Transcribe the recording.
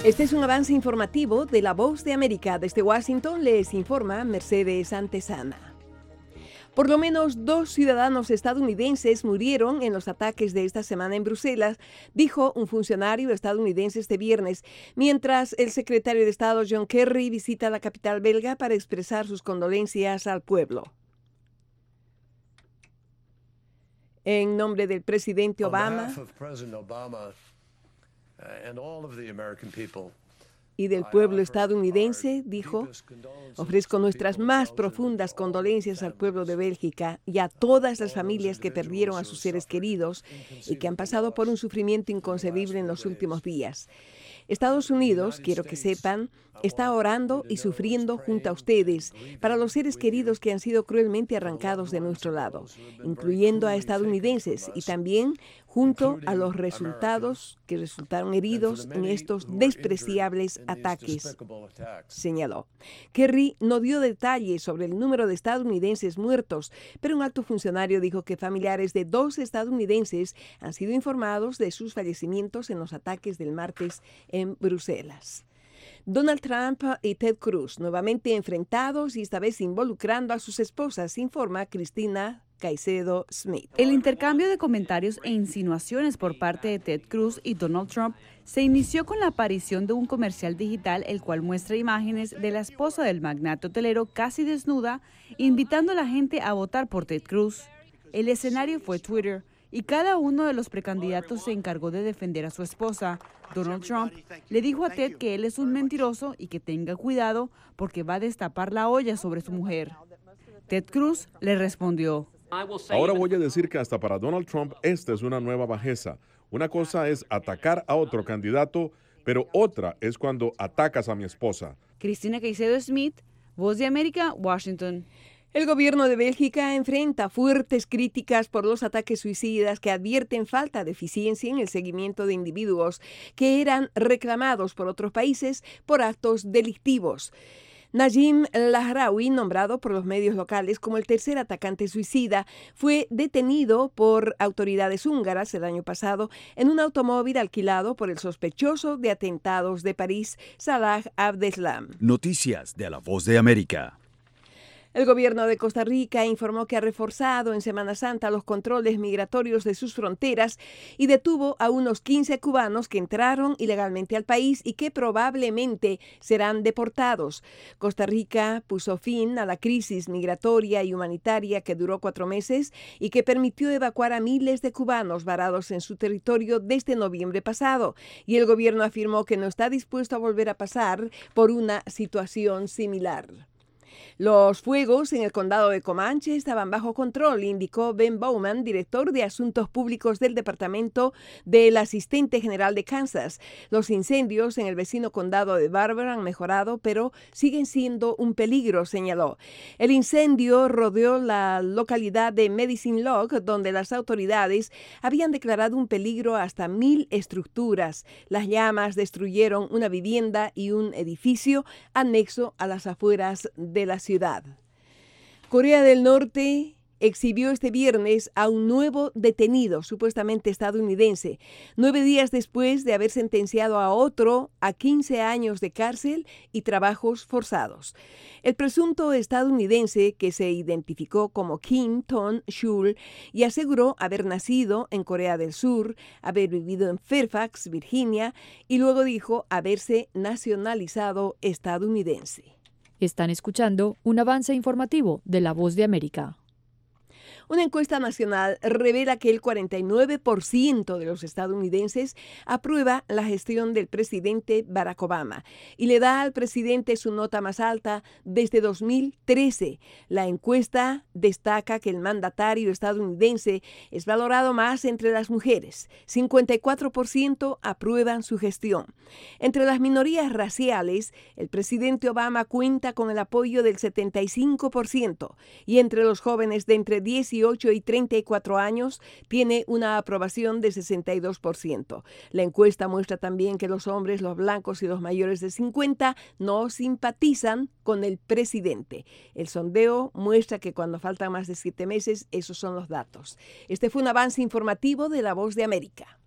Este es un avance informativo de La Voz de América. Desde Washington les informa Mercedes Antezana. Por lo menos 2 ciudadanos estadounidenses murieron en los ataques de esta semana en Bruselas, dijo un funcionario estadounidense este viernes, mientras el secretario de Estado John Kerry visita la capital belga para expresar sus condolencias al pueblo. En nombre del presidente Obama y del pueblo estadounidense, dijo, ofrezco nuestras más profundas condolencias al pueblo de Bélgica y a todas las familias que perdieron a sus seres queridos y que han pasado por un sufrimiento inconcebible en los últimos días. Estados Unidos, quiero que sepan, está orando y sufriendo junto a ustedes para los seres queridos que han sido cruelmente arrancados de nuestro lado, incluyendo a estadounidenses y también junto a los que resultaron heridos en estos despreciables ataques, señaló. Kerry no dio detalles sobre el número de estadounidenses muertos, pero un alto funcionario dijo que familiares de 2 estadounidenses han sido informados de sus fallecimientos en los ataques del martes en Bruselas. Donald Trump y Ted Cruz nuevamente enfrentados y esta vez involucrando a sus esposas, informa Cristina Caicedo Smith. El intercambio de comentarios e insinuaciones por parte de Ted Cruz y Donald Trump se inició con la aparición de un comercial digital el cual muestra imágenes de la esposa del magnate hotelero casi desnuda, invitando a la gente a votar por Ted Cruz. El escenario fue Twitter y cada uno de los precandidatos se encargó de defender a su esposa. Donald Trump le dijo a Ted que él es un mentiroso y que tenga cuidado porque va a destapar la olla sobre su mujer. Ted Cruz le respondió: ahora voy a decir que hasta para Donald Trump esta es una nueva bajeza. Una cosa es atacar a otro candidato, pero otra es cuando atacas a mi esposa. Cristina Caicedo Smith, Voz de América, Washington. El gobierno de Bélgica enfrenta fuertes críticas por los ataques suicidas que advierten falta de eficiencia en el seguimiento de individuos que eran reclamados por otros países por actos delictivos. Najim Lahraoui, nombrado por los medios locales como el tercer atacante suicida, fue detenido por autoridades húngaras el año pasado en un automóvil alquilado por el sospechoso de atentados de París, Salah Abdeslam. Noticias de La Voz de América. El gobierno de Costa Rica informó que ha reforzado en Semana Santa los controles migratorios de sus fronteras y detuvo a unos 15 cubanos que entraron ilegalmente al país y que probablemente serán deportados. Costa Rica puso fin a la crisis migratoria y humanitaria que duró 4 meses y que permitió evacuar a miles de cubanos varados en su territorio desde noviembre pasado. Y el gobierno afirmó que no está dispuesto a volver a pasar por una situación similar. Los fuegos en el condado de Comanche estaban bajo control, indicó Ben Bowman, director de Asuntos Públicos del Departamento del Asistente General de Kansas. Los incendios en el vecino condado de Barber han mejorado, pero siguen siendo un peligro, señaló. El incendio rodeó la localidad de Medicine Lodge, donde las autoridades habían declarado un peligro a hasta 1,000 estructuras. Las llamas destruyeron una vivienda y un edificio anexo a las afueras de la ciudad. Corea del Norte exhibió este viernes a un nuevo detenido, supuestamente estadounidense, 9 días después de haber sentenciado a otro a 15 años de cárcel y trabajos forzados. El presunto estadounidense, que se identificó como Kim Ton-shul y aseguró haber nacido en Corea del Sur, haber vivido en Fairfax, Virginia, y luego dijo haberse nacionalizado estadounidense. Están escuchando un avance informativo de La Voz de América. Una encuesta nacional revela que el 49% de los estadounidenses aprueba la gestión del presidente Barack Obama y le da al presidente su nota más alta desde 2013. La encuesta destaca que el mandatario estadounidense es valorado más entre las mujeres. 54% aprueban su gestión. Entre las minorías raciales, el presidente Obama cuenta con el apoyo del 75% y entre los jóvenes de entre 18 y 34 años tiene una aprobación de 62%. La encuesta muestra también que los hombres, los blancos y los mayores de 50 no simpatizan con el presidente. El sondeo muestra que cuando faltan más de 7 meses, esos son los datos. Este fue un avance informativo de La Voz de América.